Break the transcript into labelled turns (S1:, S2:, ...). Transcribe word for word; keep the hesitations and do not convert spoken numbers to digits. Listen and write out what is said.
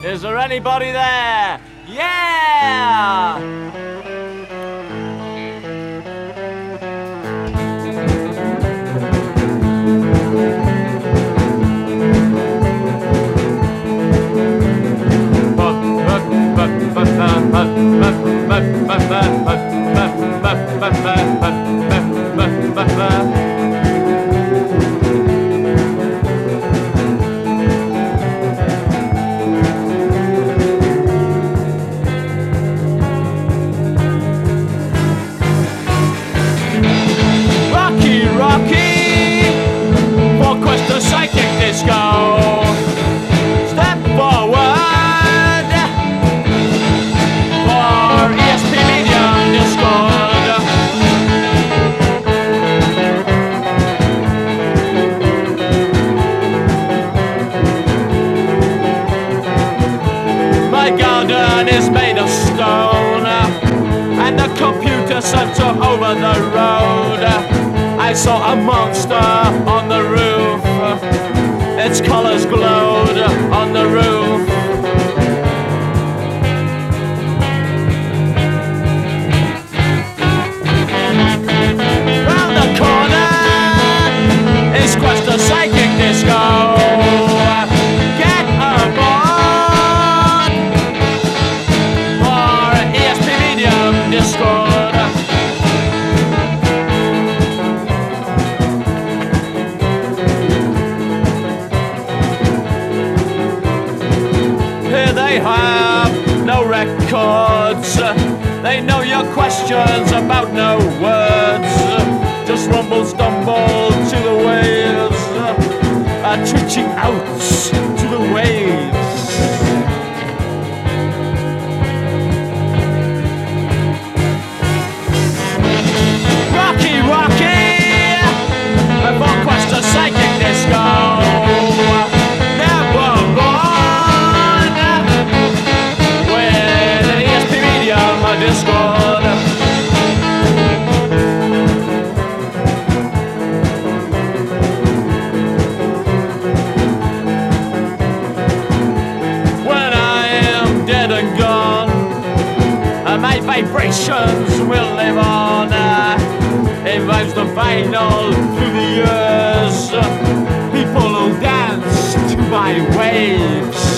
S1: Is there anybody there? Yeah! Rocky, Rocky, for Quest of Psychic Disco. Step forward for E S P Medium Discord. My garden is made of stone, and the computer center over the road. I saw a monster on the roof. Its colors glowed on the roof. Round the corner is Quest of Psychic Disco. Get aboard for E S P Medium Discord. Here they have no records. They know your questions about no words. Just rumble, stumble to the waves, uh, twitching out to the waves. Rocky, Rocky, for Quest of Psychic Disco. Never born with an E S P Medium Discord. When I am dead and gone, uh, my vibrations will live on. Uh, it vibes the vinyl through the years. People will dance to my waves.